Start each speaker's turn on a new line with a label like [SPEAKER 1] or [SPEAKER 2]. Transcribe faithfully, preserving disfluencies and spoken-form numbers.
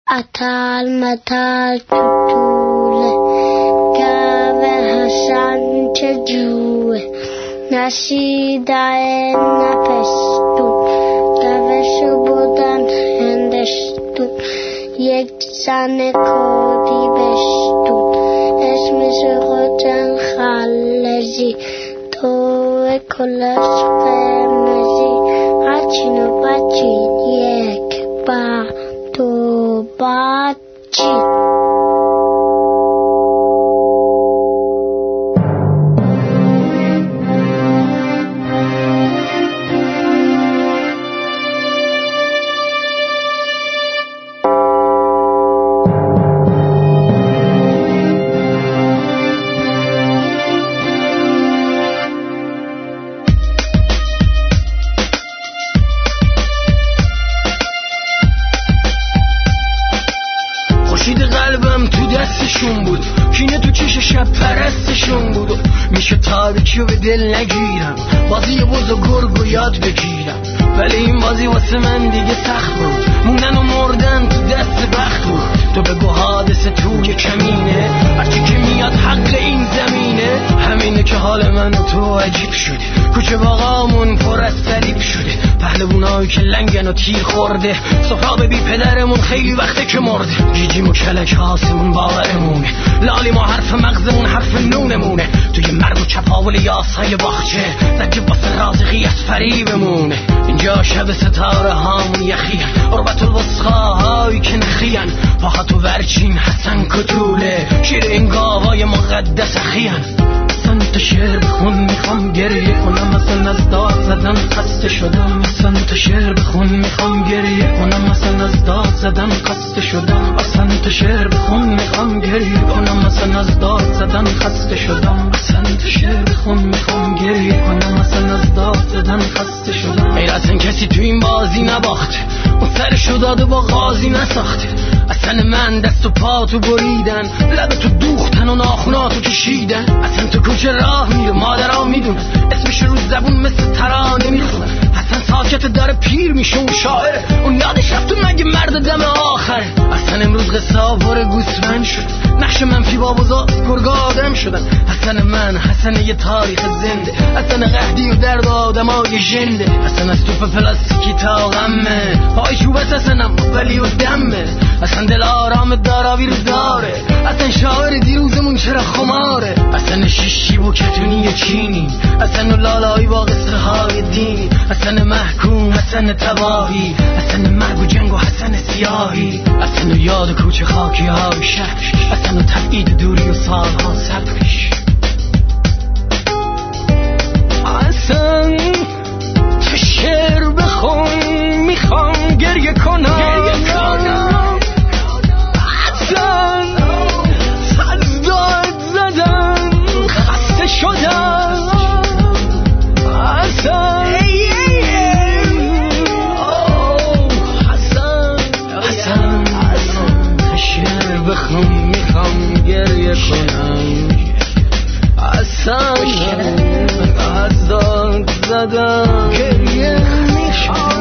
[SPEAKER 1] اتل متل توتوله گوه حسن چه جوه نشیده نپستون گوه شو بودن هندشتون یک زن کودی بشتون اسمش خودن خلزی تو کلاس قرمزی هرچین و بچین یک با دو بچین.
[SPEAKER 2] تاریکی به دل نگیرم بازی بوز و گرگ و یاد بگیرم ولی این بازی واسه من دیگه سخت بود موندن و مردن تو دست بخت بود تو بگو حادثه توی کمینه هرچی که میاد حق این زمینه همینه که حال من و تو عجیب شده کوچه باغامون پر از صلیب شده پهلوونایی که لنگن و تیر خورده سهراب بی پدرمون خیلی وقته که مرده گیجیم و کلک هاسمون باورمونه لالی ما حرف مغزمون حرف نونمونه توی مرد و چپاول یاسای باخچه زجه واسه رازقی از فریبمونه اینجا شب ستاره هامون یخیه عربت الوسخاهایی که نخیان پاهاتو ورچین حسن کتوله شیر این گاوای مقدس اخیان اصلا تا شعر بخون میخوام گریه کنم اصلا از داد زدن خسته شدم اصلا تا شعر بخون میخوام گریه کنم اصلا از داد زدن خسته شدم اصلا تا شعر بخون میخوام گریه کنم اصلا از داد زدن خسته شدم اصلا تا شعر بخون میخوام گریه کنم اصلا از داد زدن خسته شدم غیر از این کسی تو این بازی نباخته اون سرشو داده با غازی نساخته اصلا من دست و پا تو بریدن لب تو دوختن و ناخوناتو کشیدن اصلا تو کوچه راه میره مادرها میدونن اسمش رو زبون مثل ترانه میخونن اصلا ساکت داره پیر میشه اون شاعره اون یادش رفت مگه مرد دم آخره اصلا امروز قصه آوار گوسفند شد نقش منفی با بزرگ گرگا آدم شدن اصلا من حسن یه تاریخ زنده اصلا قهدی و درد آدمای جنده اصلا از توپ پلاستیکی تا غمه پای چوب اصلا ولی و دمه اصلا دل آرام داراوی رو داره اصلا شاعر دیروزمون چرا خماره اصلا شیشی و کتونی چینی اصلا لالایی با قصه های دینی اصلا محکوم اصلا تباهی اصلا مرگ و جنگ و حسن سیاهی اصلا یاد کوچه خاکی های شهر اصلا تبعید دوری و سالها سبکش اصلا تو شعر بخون میخوام گریه کنم گریه کنم اصلا از داد زدن خسته شدم اصلا حسن حسن تو شعر بخون میخوام گریه کنم اصلا از داد زدن گریه میخوام